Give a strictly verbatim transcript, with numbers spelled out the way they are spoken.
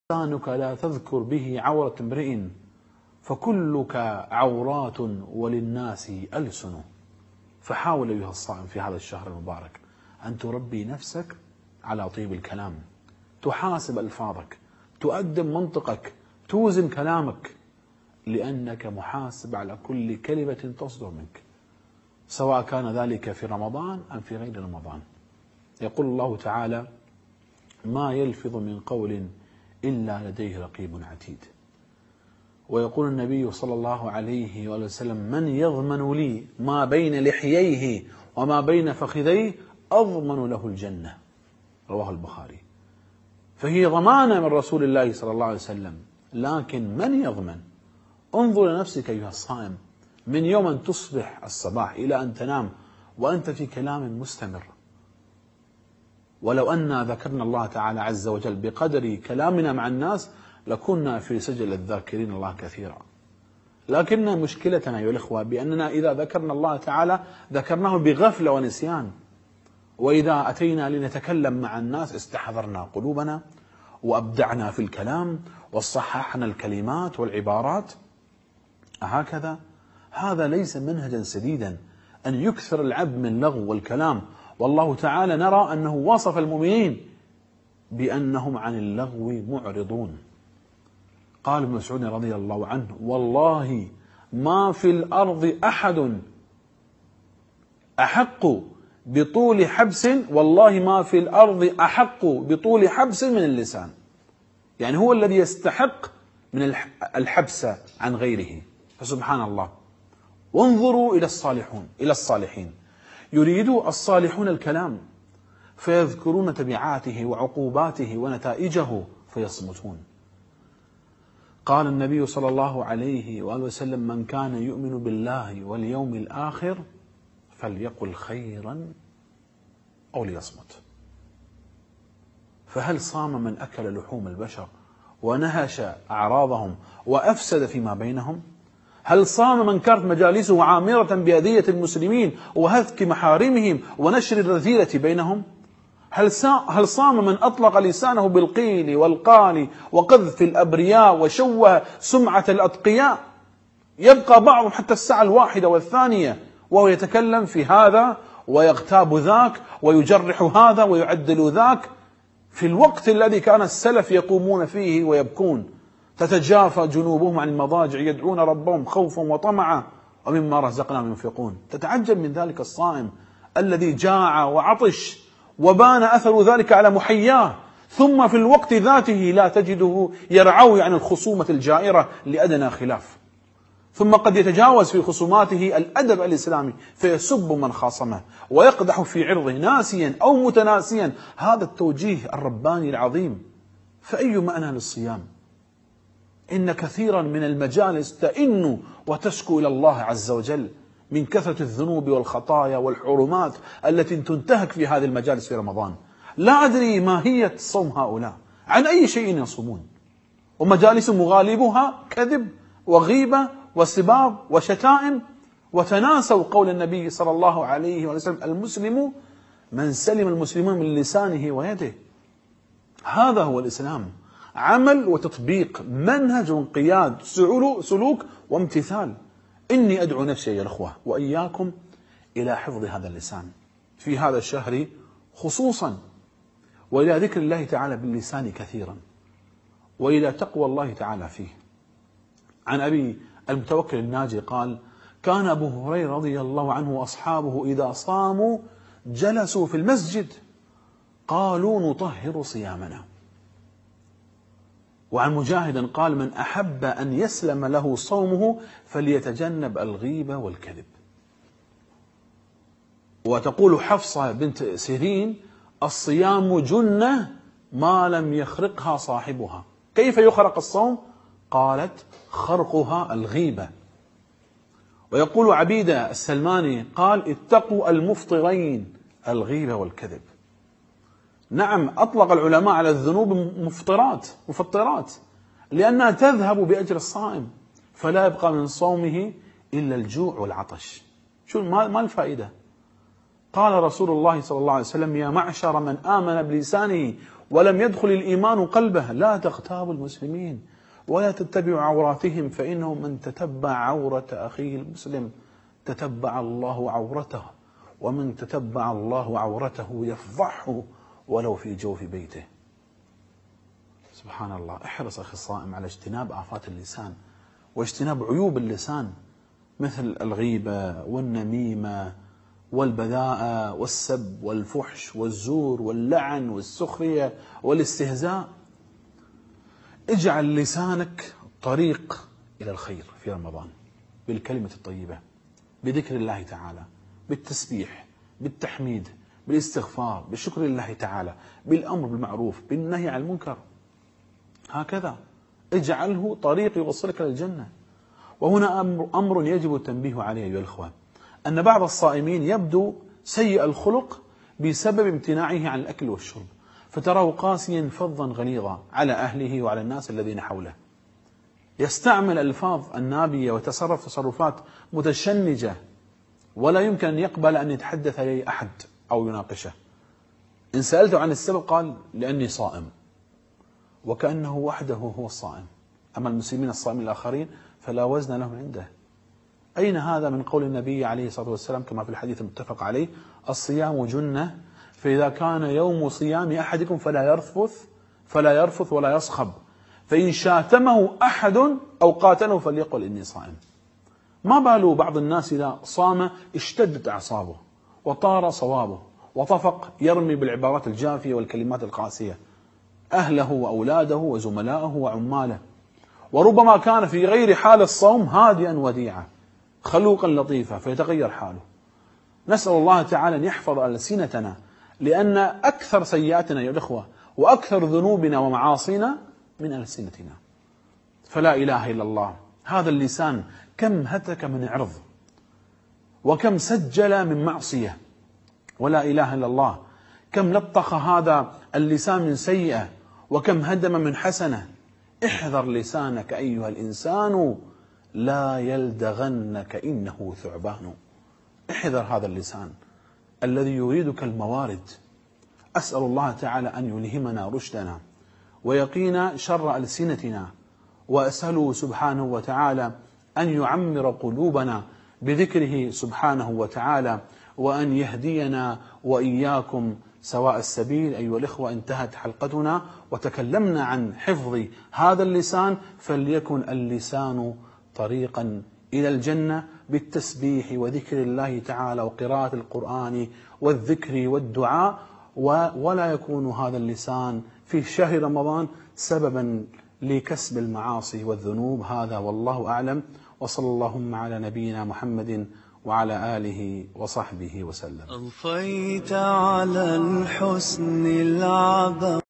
لسانك لا تذكر به عورة امرئ فكلك عورات وللناس ألسن. فحاول أيها الصائم في هذا الشهر المبارك أن تربي نفسك على طيب الكلام، تحاسب ألفاظك، تؤدب منطقك، توزن كلامك، لأنك محاسب على كل كلمة تصدر منك، سواء كان ذلك في رمضان أم في غير رمضان. يقول الله تعالى: ما يلفظ من قول إلا لديه رقيب عتيد. ويقول النبي صلى الله عليه وآله وسلم: من يضمن لي ما بين لحييه وما بين فخذيه أضمن له الجنة. رواه البخاري. فهي ضمانة من رسول الله صلى الله عليه وسلم، لكن من يضمن؟ انظر لنفسك أيها الصائم، من يوم أن تصبح الصباح إلى أن تنام وأنت في كلام مستمر. ولو أننا ذكرنا الله تعالى عز وجل بقدر كلامنا مع الناس لكنا في سجل الذاكرين الله كثيرا. لكن مشكلتنا أيها الأخوة بأننا إذا ذكرنا الله تعالى ذكرناه بغفلة ونسيان، وإذا أتينا لنتكلم مع الناس استحضرنا قلوبنا وأبدعنا في الكلام وصححنا الكلمات والعبارات. هكذا هذا ليس منهجا سديدا أن يكثر العبد من اللغو والكلام. والله تعالى نرى أنه وصف المؤمنين بأنهم عن اللغو معرضون. قال ابن مسعود رضي الله عنه: والله ما في الأرض أحد أحق بطول حبس والله ما في الأرض أحق بطول حبس من اللسان. يعني هو الذي يستحق من الحبس عن غيره. فسبحان الله. وانظروا إلى الصالحون إلى الصالحين يريد الصالحون الكلام فيذكرون تبعاته وعقوباته ونتائجه فيصمتون. قال النبي صلى الله عليه وآله وسلم: من كان يؤمن بالله واليوم الآخر فليقل خيرا أو ليصمت. فهل صام من أكل لحوم البشر ونهش أعراضهم وأفسد فيما بينهم؟ هل صام من كانت مجالسه عامرة بأذية المسلمين وهتك محارمهم ونشر الرذيلة بينهم؟ هل صام من أطلق لسانه بالقيل والقال وقذف الأبرياء وشوه سمعة الأتقياء؟ يبقى بعضهم حتى الساعة الواحدة والثانية وهو يتكلم في هذا ويغتاب ذاك ويجرح هذا ويعدل ذاك، في الوقت الذي كان السلف يقومون فيه ويبكون، تتجافى جنوبهم عن المضاجع يدعون ربهم خوفا وطمعا ومما رزقناهم ينفقون. تتعجب من ذلك الصائم الذي جاع وعطش وبان أثر ذلك على محياه، ثم في الوقت ذاته لا تجده يرعوي عن الخصومة الجائرة لأدنى خلاف، ثم قد يتجاوز في خصوماته الأدب الإسلامي فيسب من خاصمه ويقدح في عرضه ناسيا أو متناسيا هذا التوجيه الرباني العظيم. فأي معنى للصيام؟ إن كثيرا من المجالس تئن وتشكو إلى الله عز وجل من كثرة الذنوب والخطايا والحرمات التي تنتهك في هذه المجالس في رمضان. لا أدري ماهية صوم هؤلاء، عن أي شيء يصومون؟ ومجالس مغالبها كذب وغيبة وسباب وشتائم، وتناسوا قول النبي صلى الله عليه وسلم: المسلم من سلم المسلمون من لسانه ويده. هذا هو الإسلام، عمل وتطبيق، منهج وانقياد، سلوك وامتثال. إني أدعو نفسي يا الأخوة وإياكم إلى حفظ هذا اللسان في هذا الشهر خصوصا، وإلى ذكر الله تعالى باللسان كثيرا، وإلى تقوى الله تعالى فيه. عن أبي المتوكل الناجي قال: كان أبو هريرة رضي الله عنه وأصحابه إذا صاموا جلسوا في المسجد قالوا: نطهر صيامنا. وعن مجاهد قال: من أحب أن يسلم له صومه فليتجنب الغيبة والكذب. وتقول حفصة بنت سيرين: الصيام جنة ما لم يخرقها صاحبها. كيف يخرق الصوم؟ قالت: خرقها الغيبة. ويقول عبيدة السلماني قال: اتقوا المفطرين الغيبة والكذب. نعم، أطلق العلماء على الذنوب مفطرات مفطرات لأنها تذهب بأجر الصائم، فلا يبقى من صومه إلا الجوع والعطش. شو ما الفائدة؟ قال رسول الله صلى الله عليه وسلم: يا معشر من آمن بلسانه ولم يدخل الإيمان قلبه. لا تغتابوا المسلمين ولا تتبعوا عوراتهم، فإنه من تتبع عورة أخيه المسلم تتبع الله عورته، ومن تتبع الله عورته يفضحه ولو في جوف بيته. سبحان الله. احرص أخي الصائم على اجتناب آفات اللسان واجتناب عيوب اللسان، مثل الغيبة والنميمة والبذاءة والسب والفحش والزور واللعن والسخرية والاستهزاء. اجعل لسانك طريق إلى الخير في رمضان بالكلمة الطيبة، بذكر الله تعالى، بالتسبيح، بالتحميد، بالاستغفار، بالشكر لله تعالى، بالأمر بالمعروف، بالنهي عن المنكر. هكذا اجعله طريق يوصلك للجنة. وهنا أمر, أمر يجب التنبيه عليه أيها الأخوة، أن بعض الصائمين يبدو سيء الخلق بسبب امتناعه عن الأكل والشرب، فتراه قاسيا فظا غليظا على أهله وعلى الناس الذين حوله، يستعمل ألفاظ النابية وتصرف تصرفات متشنجة، ولا يمكن أن يقبل أن يتحدث إليه أحد أو يناقشه. إن سألته عن السبب قال لأني صائم، وكأنه وحده هو الصائم، أما المسلمين الصائمين الآخرين فلا وزن لهم عنده. أين هذا من قول النبي عليه الصلاة والسلام كما في الحديث المتفق عليه: الصيام جنة، فإذا كان يوم صيام أحدكم فلا يرفث فلا يرفث ولا يصخب، فإن شاتمه أحد أو قاتله فليقل إني صائم. ما بال بعض الناس إذا صام اشتدت أعصابه وطار صوابه وطفق يرمي بالعبارات الجافية والكلمات القاسية أهله وأولاده وزملائه وعماله، وربما كان في غير حال الصوم هادئا وديعا خلوقا لطيفا فيتغير حاله. نسأل الله تعالى أن يحفظ ألسنتنا، لأن أكثر سيئاتنا يا الأخوة وأكثر ذنوبنا ومعاصينا من ألسنتنا. فلا إله إلا الله. هذا اللسان كم هتك من عرض وكم سجل من معصية، ولا إله إلا الله كم لطخ هذا اللسان من سيئة وكم هدم من حسنة. احذر لسانك أيها الإنسان لا يلدغنك إنه ثعبان. احذر هذا اللسان الذي يريدك الموارد. أسأل الله تعالى أن يلهمنا رشدنا ويقينا شر ألسنتنا، وأسأله سبحانه وتعالى أن يعمر قلوبنا بذكره سبحانه وتعالى، وأن يهدينا وإياكم سواء السبيل. أيها الإخوة، انتهت حلقتنا وتكلمنا عن حفظ هذا اللسان، فليكن اللسان طريقا إلى الجنة بالتسبيح وذكر الله تعالى وقراءة القرآن والذكر والدعاء، ولا يكون هذا اللسان في شهر رمضان سببا لكسب المعاصي والذنوب. هذا والله أعلم، وصلى اللهم على نبينا محمد وعلى آله وصحبه وسلم. أضفيت على الحسن العظم.